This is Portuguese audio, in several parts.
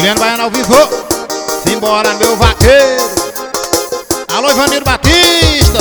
Juliano Baiano ao vivo. Simbora, meu vaqueiro. Alô, Ivanildo Batista.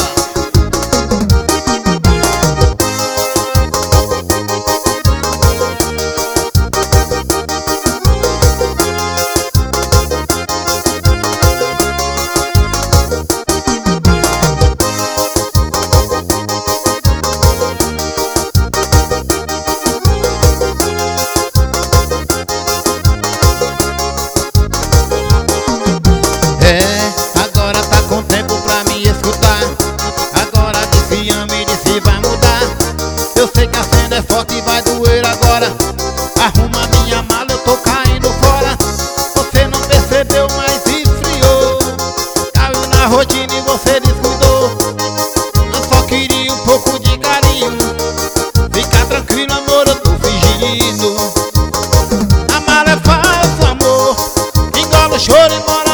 Agora tá com tempo pra me escutar. Agora disse ama e disse vai mudar. Eu sei que a cena é forte e vai doer agora. Arruma minha mala, eu tô caindo fora. Você não percebeu, mas esfriou. Caiu na rotina e você descuidou. Eu só queria um pouco de carinho. Fica tranquilo, amor, eu tô fingindo. A mala é falsa, amor. Engola o choro e mora.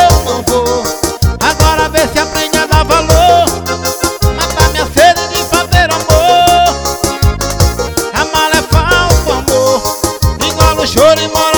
Agora vê se aprende a dar valor. Matar minha sede de fazer amor. A mala é falso, amor. Igual o choro e mora.